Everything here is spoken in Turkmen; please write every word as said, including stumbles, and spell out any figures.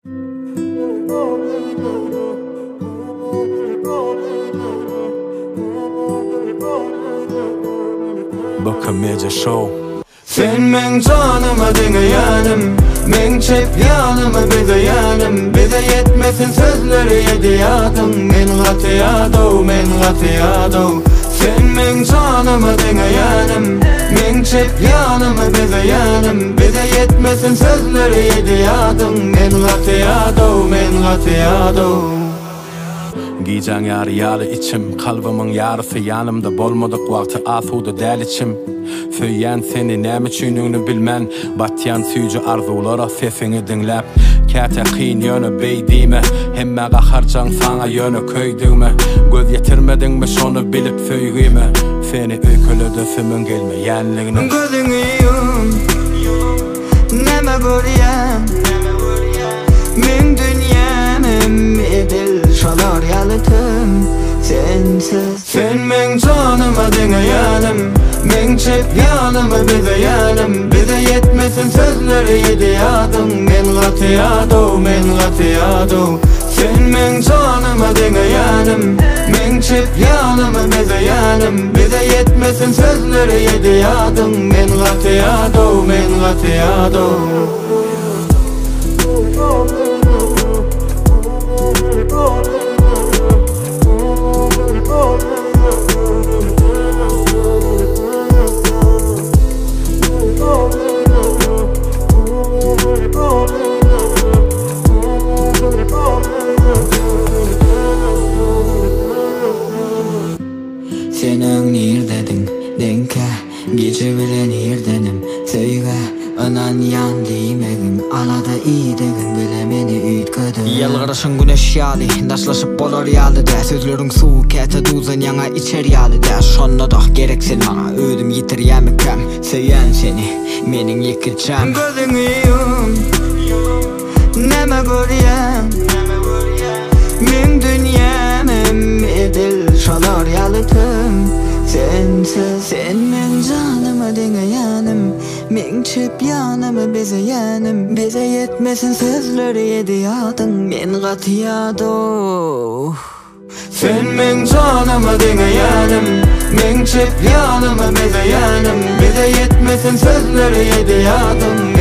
Bakamaca Show. Sen men canıma dinleyenim, men çep yanıma bezeyenim. Bize yetmesin sözleri yediyadım, men gatiyado, men gatiyado. Sen men canıma dinleyenim, men çep yanıma bezeyenim. Bize yetmesin sözleri yediyadım, men gatiyado, men gatiyado. Gijan yarı yarı içim, kalbımın yarısı yanımda. Bolmadık vakti asuda del içim. Söyyen seni näme üçünüňni bilmen, batyan süýjü arzulara sesini dinläp. Käte qyn ýöne beýdime, hemme gaharjan saňa ýöne köýdüme. Göz ýetirmediňmi şonu bilip söýgüme, seni öýkelede sümün gelmeýänligini. Gözüňi yum, näme görýän, men dünýäm edil şolar ýalytym. Sensiz sen men canıma dinleyenim, men çep yanıma bezeyenim. Bize yetmesin sözleri yediyadım, men gatiyado, men gatiyado. Sen men canıma dinleyenim, men çep yanıma bezeyenim. Bize yetmesin sözleri yediyadım, men gatiyado, men gatiyado. Senin nirdedim, denke, gece bilen irdenim. Söyle, anan yan diýmegin, alada iýdegin, bile meni üýtgedin. Ýalgyraşyň güneş ýaly, daşlaşyp bolar ýalyda. Sözleriň suw käte duzan ýaňa içer ýalyda. Şonda da gereksin maňa, ödüm ýitirýämikem. Söýän seni, meniň ýekilçäm. Gözüňi yum, näme görýän, men dünýäm edil şolar ýalytym. Sensiz sen men canıma dinleyenim, men çep yanıma bezeyenim. Bize yetmesin sözleri yediyadım, men gatiyado. Sen men canıma dinleyenim, men çep yanıma bezeyenim. Bize yetmesin sözleri yediyadım,